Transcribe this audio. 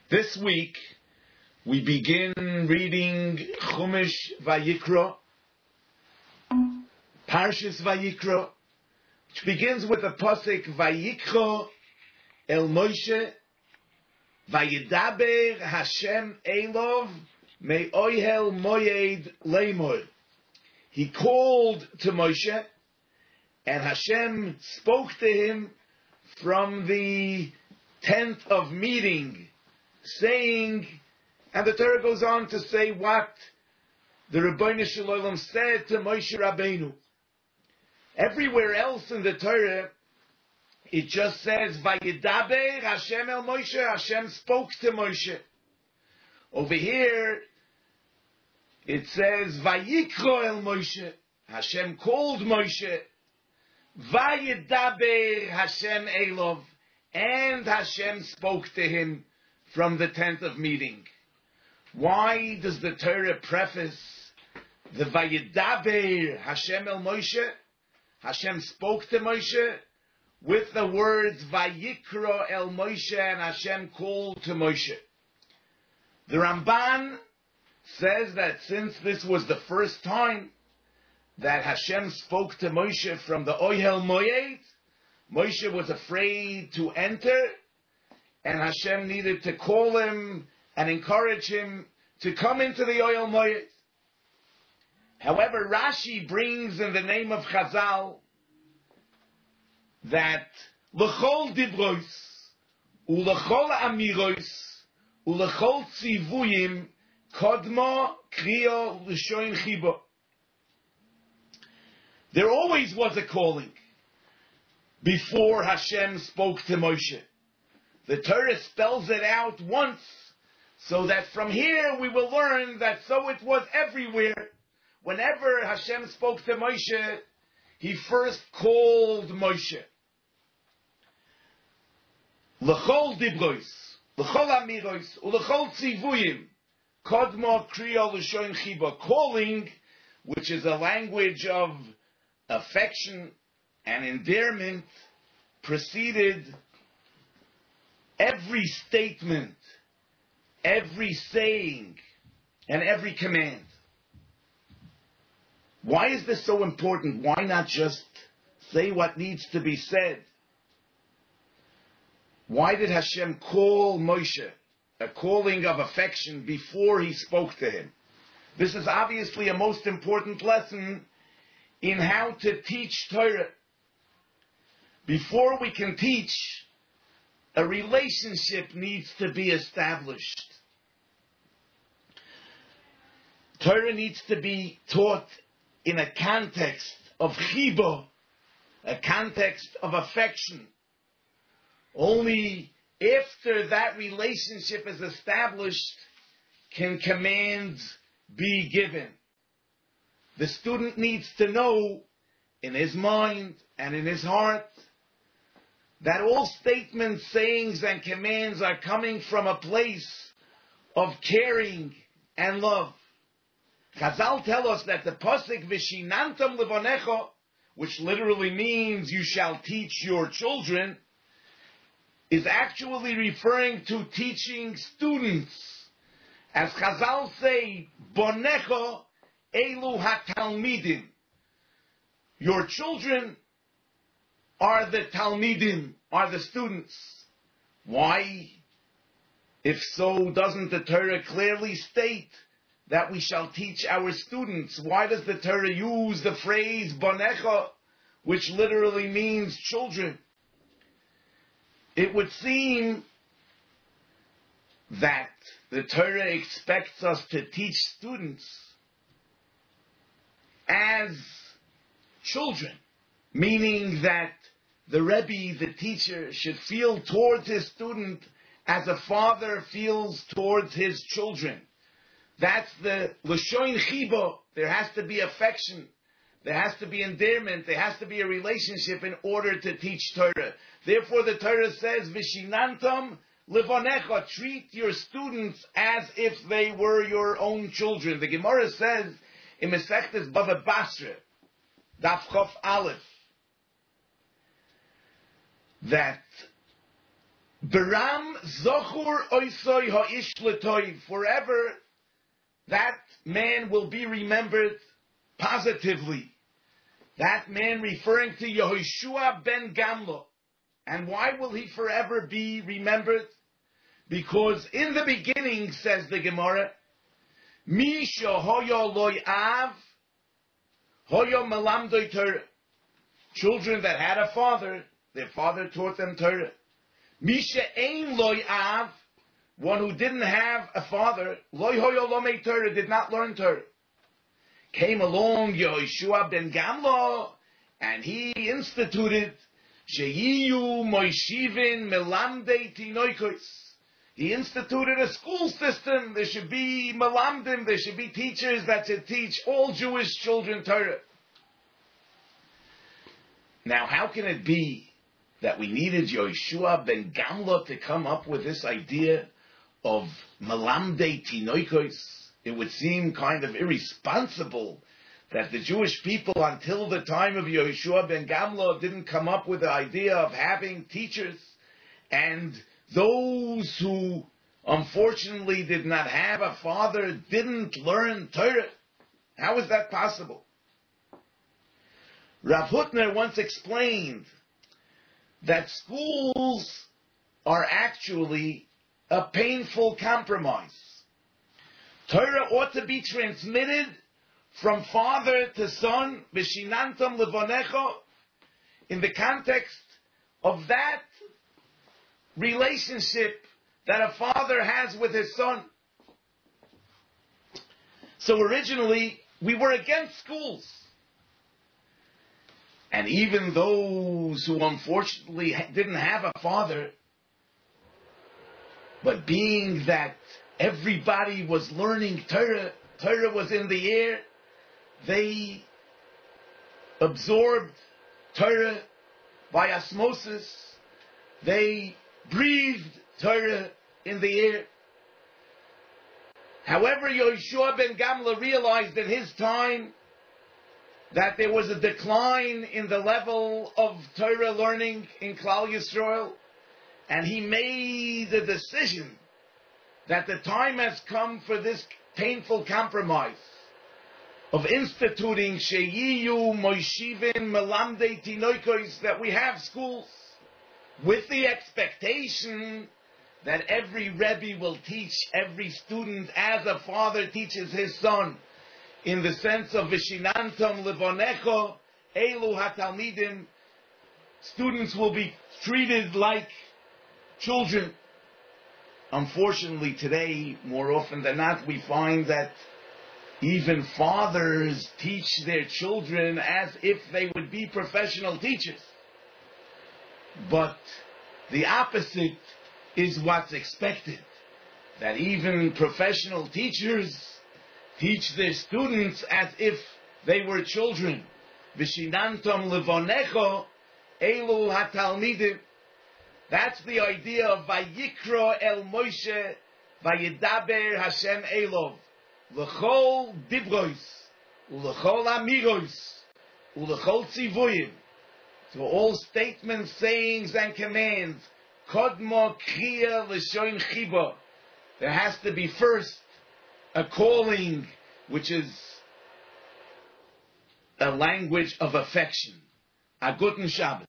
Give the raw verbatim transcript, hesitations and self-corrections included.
This week, we begin reading Chumash Vayikra, Parshas Vayikra, which begins with the pasuk Vayikra El Moshe, Vayidaber Hashem Elov Me'ohel Moyed Leimor. He called to Moshe, and Hashem spoke to him from the tent of meeting, saying, and the Torah goes on to say what the Rebbeinu Shalom said to Moshe Rabbeinu. Everywhere else in the Torah, it just says, Vayidaber Hashem el Moshe, Hashem spoke to Moshe. Over here, it says, Vayikra el Moshe, Hashem called Moshe. Vayidaber Hashem Elov, and Hashem spoke to him from the tent of meeting. Why does the Torah preface the Vayidaber Hashem el Moshe, Hashem spoke to Moshe, with the words Vayikra el Moshe, and Hashem called to Moshe? The Ramban says that since this was the first time that Hashem spoke to Moshe from the Ohel Moed, Moshe was afraid to enter, and Hashem needed to call him and encourage him to come into the Ohel Moed. However, Rashi brings in the name of Chazal that L'chol dibros, u'l'chol amiros, u'l'chol tzivuyim, kodmo kriyo l'shoin chibo. There always was a calling before Hashem spoke to Moshe. The Torah spells it out once, so that from here we will learn that so it was everywhere. Whenever Hashem spoke to Moshe, he first called Moshe. L'chol dibros, l'chol amiros, u'l'chol tzivuyim, kodmo kriyo l'shoin chibo. Calling, which is a language of affection and endearment, preceded every statement, every saying, and every command. Why is this so important? Why not just say what needs to be said? Why did Hashem call Moshe, a calling of affection, before he spoke to him? This is obviously a most important lesson in how to teach Torah. Before we can teach, a relationship needs to be established. Torah needs to be taught in a context of chibo, a context of affection. Only after that relationship is established can commands be given. The student needs to know in his mind and in his heart that all statements, sayings, and commands are coming from a place of caring and love. Chazal tell us that the pasuk Vishinantam Levonecho, which literally means you shall teach your children, is actually referring to teaching students. As Chazal say, Bonecho Elu HaTalmidim. Your children are the Talmidim, are the students. Why? If so, doesn't the Torah clearly state that we shall teach our students? Why does the Torah use the phrase Bonecha, which literally means children? It would seem that the Torah expects us to teach students as children, meaning that the Rebbe, the teacher, should feel towards his student as a father feels towards his children. That's the L'shoin chibo. There has to be affection. There has to be endearment. There has to be a relationship in order to teach Torah. Therefore, the Torah says, Vishinantam Levonecha, treat your students as if they were your own children. The Gemara says in Masechtas Bava Basra, Daf Chof Aleph, that Biram zochur oisoi ha'ish l'toiv. Forever, that man will be remembered positively. That man referring to Yehoshua ben Gamla. And why will he forever be remembered? Because in the beginning, says the Gemara, Misha hoyo loy av, hoyo melamdoi Torah. Children that had a father, their father taught them Torah. Misha ein loy av, one who didn't have a father, loy hoyo lomei Torah, did not learn Torah. Came along Yehoshua ben Gamla, and he instituted Sheyiyu Moishivin Melamdei Tinoikos. He instituted a school system. There should be Melamdim, there should be teachers that should teach all Jewish children Torah. Now, how can it be that we needed Yehoshua ben Gamla to come up with this idea of Melamdei Tinoikos? It would seem kind of irresponsible that the Jewish people, until the time of Yehoshua ben Gamla, didn't come up with the idea of having teachers, and those who unfortunately did not have a father didn't learn Torah. How is that possible? Rav Hutner once explained that schools are actually a painful compromise. Torah ought to be transmitted from father to son, v'shinantam levonecho, in the context of that relationship that a father has with his son. So originally, we were against schools. And even those who unfortunately didn't have a father, but being that everybody was learning Torah, Torah was in the air, they absorbed Torah by osmosis. They breathed Torah in the air. However, Yehoshua ben Gamla realized in his time that there was a decline in the level of Torah learning in Klal Yisrael, and he made the decision that the time has come for this painful compromise of instituting Sheyiyu Moishivin Melamdei Tinoikos, that we have schools with the expectation that every Rebbe will teach every student as a father teaches his son, in the sense of Vishinantam Levonecho Elu HaTalmidim. Students will be treated like children. Unfortunately, today, more often than not, we find that even fathers teach their children as if they would be professional teachers. But the opposite is what's expected. That even professional teachers teach their students as if they were children. Vishinantam levonecho elu hatalmidim. That's the idea of Vayikra el Moshe Vayidaber Hashem Elov L'chol Dibrois U'L'chol Amiros U'L'chol Tzivoyim, to all statements, sayings, and commands. Kodmo Kriya L'Shoin Chiba. There has to be first a calling, which is a language of affection. A Guten Shabbat.